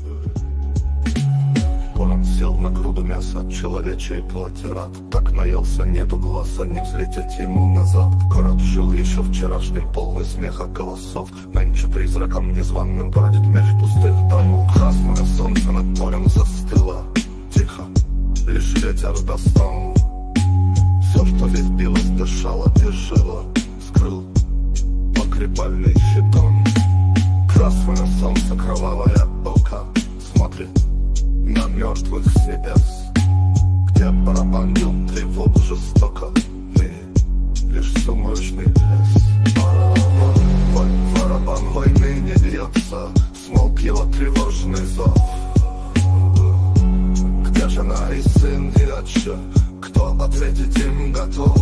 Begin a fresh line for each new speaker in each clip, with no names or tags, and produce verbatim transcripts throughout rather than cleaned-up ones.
Он сел на груду мяса, человечей плоти рад. Так наелся, нету глаза, не взлететь ему назад. Город жил еще вчерашний, полный смеха голосов. Нынче призраком незваным бродит меж пустых домов. Красное солнце над морем застыло, тихо, лишь ветер достал. Все, что здесь билось, дышало и жило, скрыл погребальный щитон. Красное солнце, кровавая ока, смотрит на мертвых с небес, где барабан бил тревогу жестоко. Мы лишь сумрачный лес. Барабан, барабан войны не бьется, смолк его тревожный зов. Где жена и сын и отче, кто ответить им готов?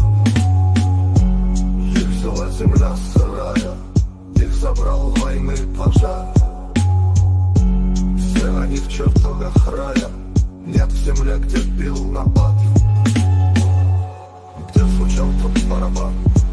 Их взяла земля сырая, их забрал войны пожар. Все они в чертогах рая, нет в земле, где бил набат, где звучал тот барабан.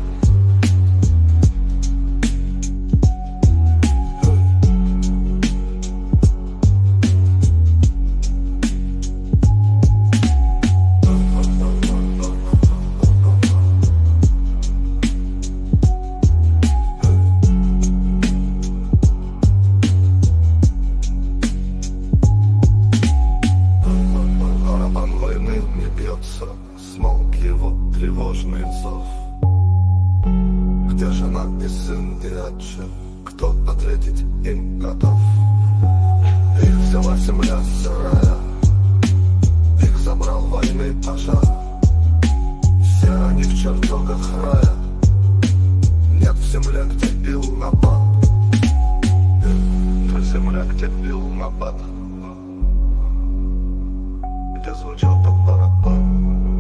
Смолк его тревожный зов. Где жена и сын и отче, кто ответить им готов? Их взяла земля сырая, их забрал войны пожар. Все они в чертогах рая, нет в земле, где бил набат. Нет в земле, где бил набат, где звучал тот барабан.